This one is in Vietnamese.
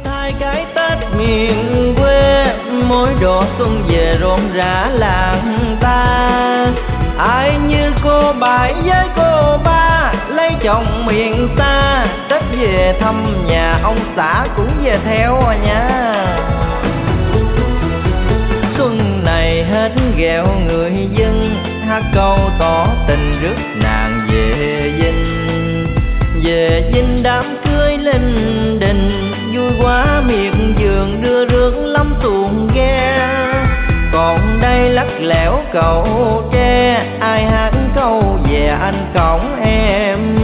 thay cái Tết miền quê, mỗi độ xuân về rộn rã làng ta. Ai như cô bảy với cô ba lấy chồng miền xa, Tết về thăm nhà ông xã cũng về theo nha. Xuân này hết ghẹo người dân, hát câu tỏ tình rước nàng về Vinh. Về Vinh đám cưới linh đình, vui quá miệt vườn đưa rước lắm xuồng ghe. Còn đây lắc lẻo cầu tre, ai hát câu về anh cổng em